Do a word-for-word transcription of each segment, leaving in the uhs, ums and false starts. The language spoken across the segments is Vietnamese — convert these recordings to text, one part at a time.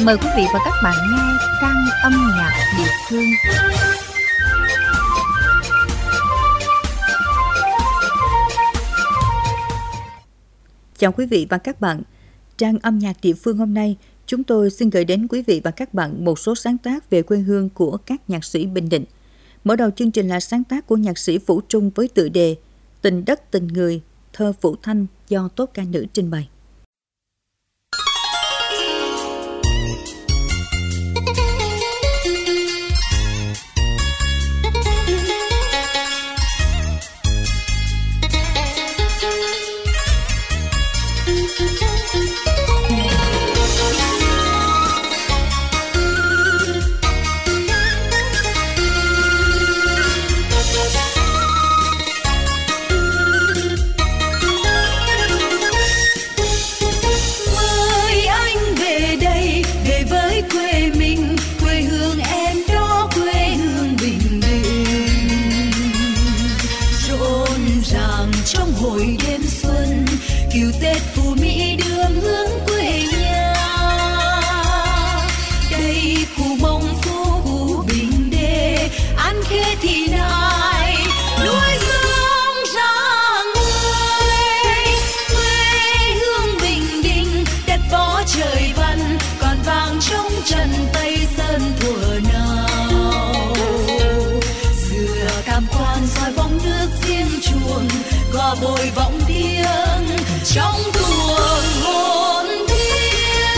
Mời quý vị và các bạn nghe trang âm nhạc địa phương. Chào quý vị và các bạn. Trang âm nhạc địa phương hôm nay, chúng tôi xin gửi đến quý vị và các bạn một số sáng tác về quê hương của các nhạc sĩ Bình Định. Mở đầu chương trình là sáng tác của nhạc sĩ Vũ Trung với tựa đề Tình đất tình người, thơ Vũ Thanh do Tốt ca nữ trình bày. Kiều Tết phù mỹ đường hướng quê nhà, đây khu Mông Phú khu Bình Đê An Khê Thị Nại núi Dương ra người. Quê hương Bình Định đất võ trời văn còn vàng trong trần Tây Sơn thuở nào. Dừa Cam Quan soi bóng nước riêng chuồng, gò Bồi vọng tiếng trong tuồng hồn thiêng.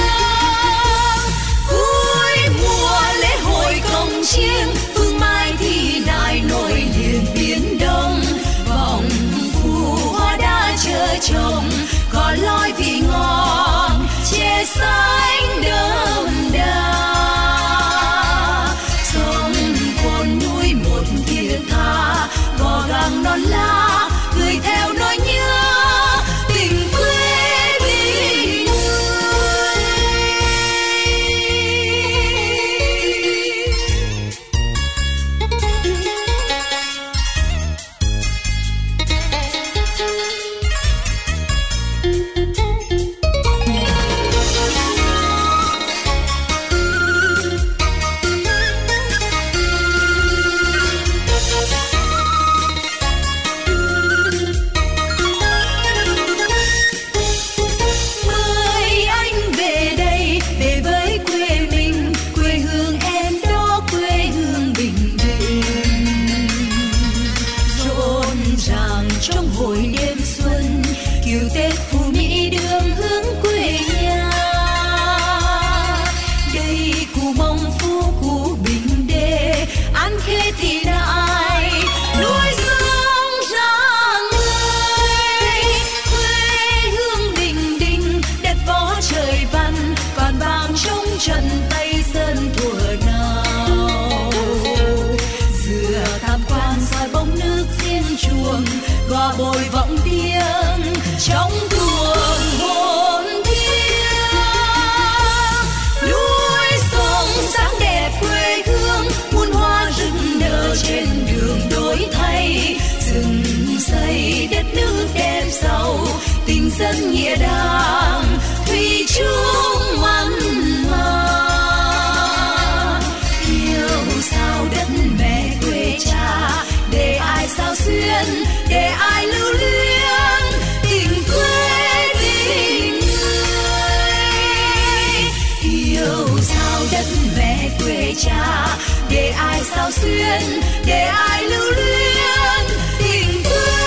Cuối mùa lễ hội cồng chiêng, Phương Mai Thị Nại nổi liền biến đông. Vòng phù hoa đã chờ chồng, có loi vị ngon chè xanh đậm đà. Sông Cồn núi một thiết tha, gò Gàng non lá gửi theo nỗi nhớ tình quê Bình trần Tây Sơn thuở nào. Dừa Tam Quan soi bóng nước riêng chuồng, gò Bồi vọng tiếng trong tuồng hồn thiêng. Núi sông sáng đẹp quê hương, muôn hoa rực nở trên đường đổi thay. Rừng xây đất nước đẹp giàu, tình dân nghĩa đàng thủy chung mặn mà. Yêu sao đất mẹ quê cha, để ai sao xuyên, để ai lưu luyến tình quê tình người. Yêu sao đất mẹ quê cha, để ai sao xuyên, để ai lưu luyến tình quê.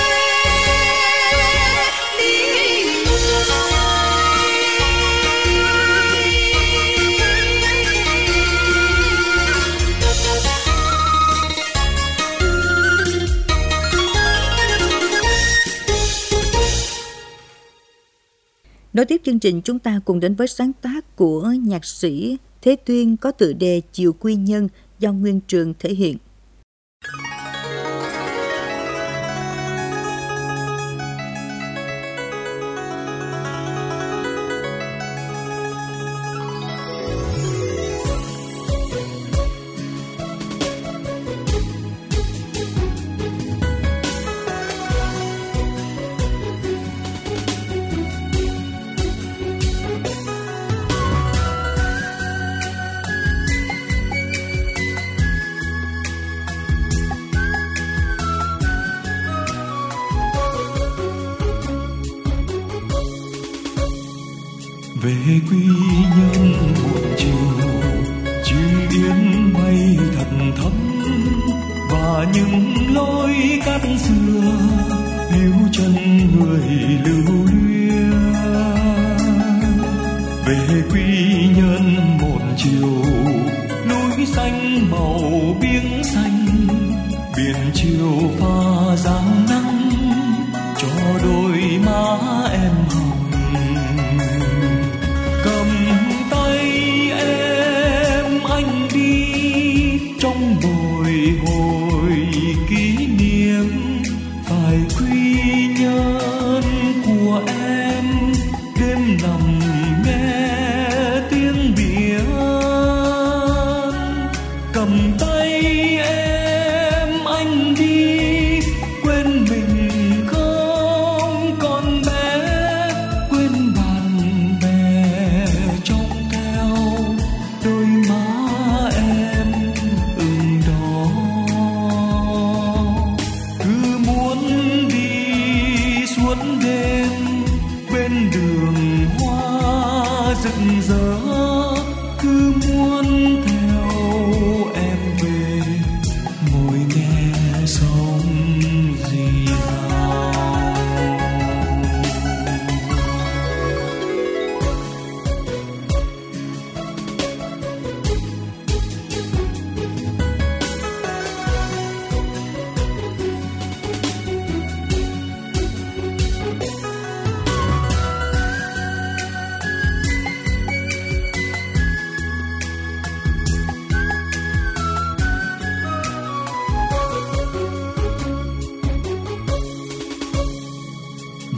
Nối tiếp chương trình, chúng ta cùng đến với sáng tác của nhạc sĩ Thế Tuyên có tựa đề Chiều Quy Nhân do Nguyên Trường thể hiện.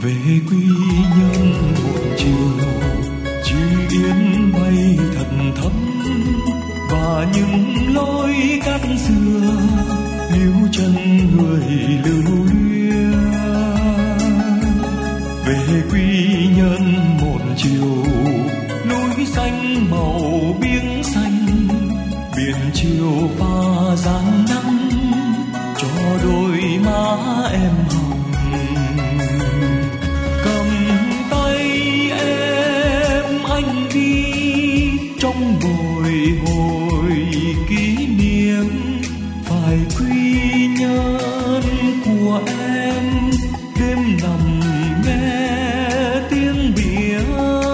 về quy nhân một chiều, chữ yên bay thật thắm và những lối cát xưa níu chân người lưu luyến. Về quy nhân một chiều, núi xanh màu biếng xanh, biển chiều pha dáng nắng cho đôi má em hồng. Cầm tay em anh đi trong bồi hồi kỷ niệm, phải quy nhân của em đêm nằm nghe tiếng biển.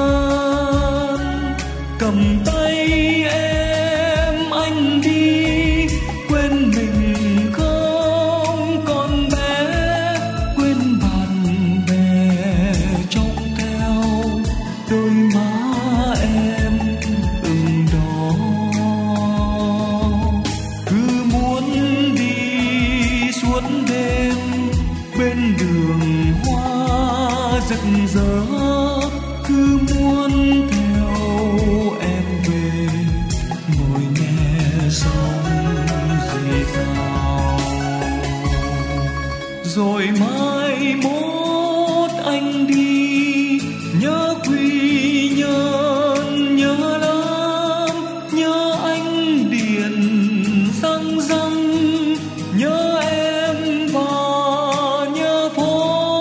Cầm tay em anh đi, quên mình không còn bé, quên bạn bè trong theo đôi má em ửng đỏ. Cứ muốn đi suốt đêm bên đường hoa rực rỡ, cứ muốn theo em về ngồi nghe sóng rì rào. Rồi mai mốt anh đi nhớ quy nhân, nhớ lắm, nhớ anh điện răng răng, nhớ em và nhớ phố.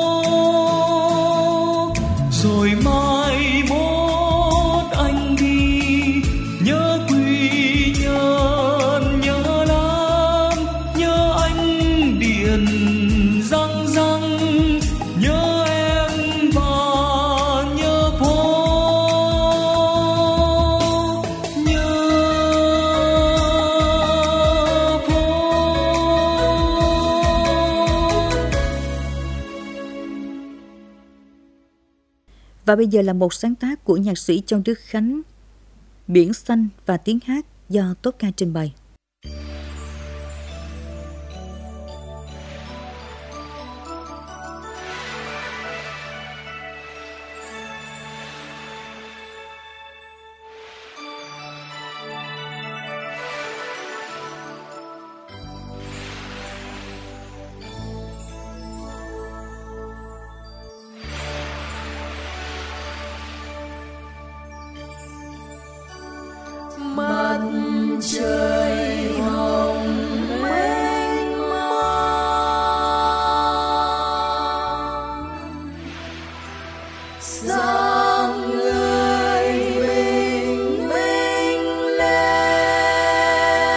Rồi mai mốt anh đi nhớ quy nhân, nhớ lắm, nhớ anh điện răng răng, nhớ em và nhớ phố. Nhớ phố. Và bây giờ là một sáng tác của nhạc sĩ Châu Đức Khánh, Biển Xanh và tiếng hát do Tốt Ca trình bày. Mặt trời hồng mênh mang, dáng người bình minh lên.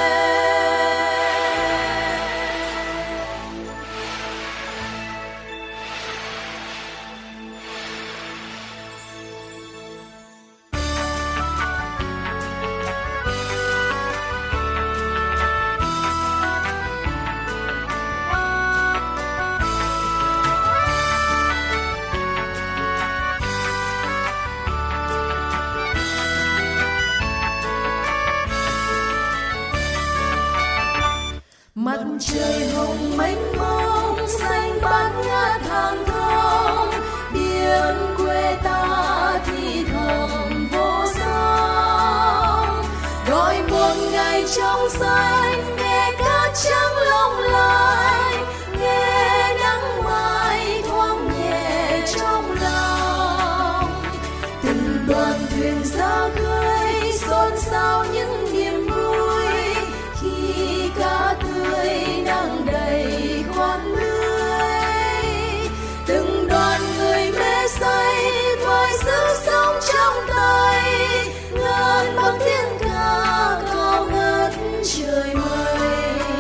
Mặt trời hồng mênh mông, xanh bát ngát hàng thông, biển quê ta thì thầm vô song. Gọi một ngày trong xanh, nghe cát trắng long lanh, nghe nắng mai thoáng nhẹ trong lòng. Từng đoàn thuyền ra khơi, xôn xao những niềm vui khi cá tươi nắng đầy khoan lưới. Từng đoàn người mê say với sức sống trong tay, ngân bằng tiếng ca cao ngất trời mây.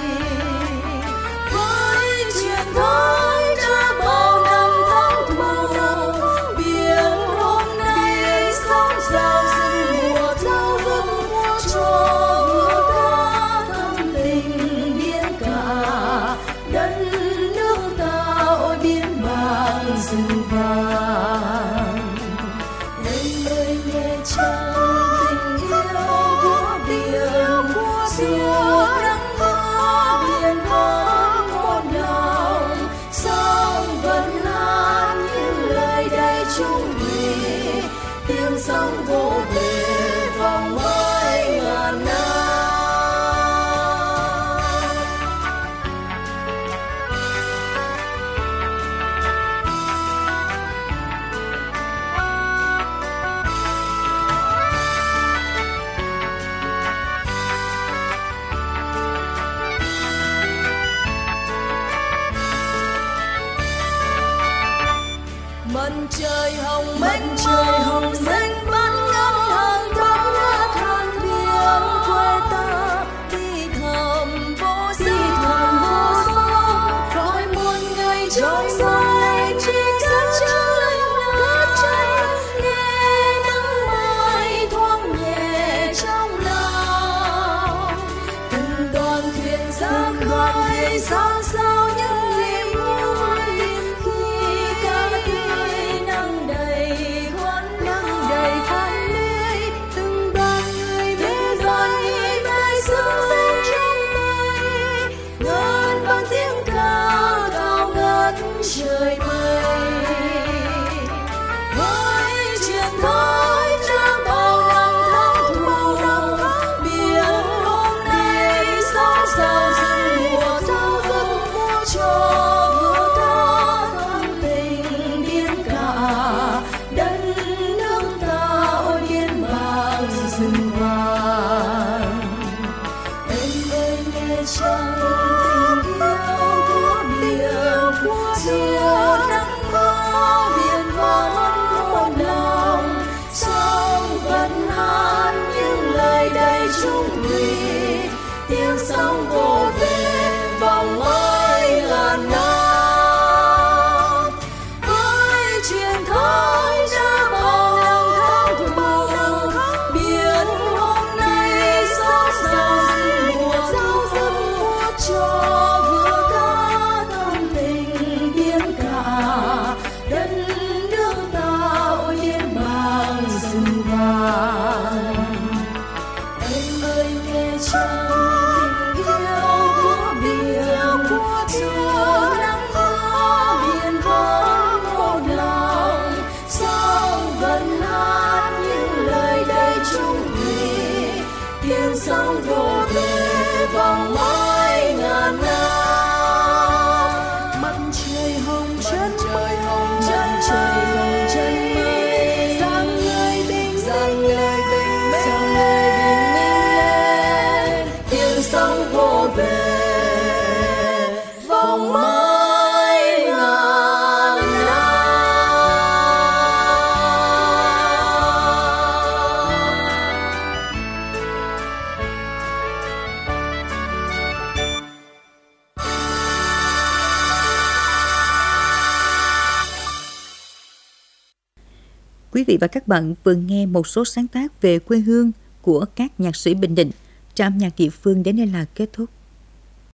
Với truyền thống đã bao năm tháng thù, biển hôm nay sóng rào rừng mùa thu cho vừa ca thâm tình biển cả. Đất nước ta ôi biển bạc rừng vàng, em ơi nghe chăng tình yêu của biển xưa nắng mưa biển vẫn một lòng, sóng vẫn hát những lời sống vô về vòng mãi ngàn năm. Mặt trời hồng mênh trời hồng xanh bắn ngắm hàng tháng ngát hàng biển quê ta đi thầm vô di thầm vô sông khỏi muôn ngày trong dài chỉ cất chân cất chân nghe nắng mai thoáng nhẹ trong lòng từng đoàn thuyền ra khơi sao sao những niềm vui khi ca tươi nắng đầy khoan nắng đầy khoan lưới từng đoàn người về đoàn người về sương trong mây ngân vang tiếng ca cao ngất trời mây với truyền thống cha bao năm tháng thù biển hôm nay sao sao rừng mùa sao rừng mùa cho vừa ta thân tình biển cả đất nước ta ôi biển bạc rừng vàng. Em ơi nghe chăng tình yêu của biển giữa nắng mưa biển vẫn một lòng sóng vẫn hát những lời đầy chung thủy tiếng sóng vô về vòng mãi ngàn năm với truyền thống cha bao năm tháng thù biển hôm nay sao sao rừng mùa sao rừng mùa cho vừa ca thân tình biển cả đất nước ta ôi biển bạc rừng vàng. Em ơi nghe chăng tình yêu của biển giữa nắng mưa biển vẫn một lòng sóng vẫn hát những lời đầy chung thủy tiếng sóng vô về vòng mãi ngàn năm. Mặt trời hồng chân mây hồng chân trời hồng chân mây dáng người bình dáng người bình dáng người bình minh lên tiếng sóng vô về vòng mãi ngàn năm. Quý vị và các bạn vừa nghe một số sáng tác về quê hương của các nhạc sĩ Bình Định. Trạm nhạc địa phương đến đây là kết thúc.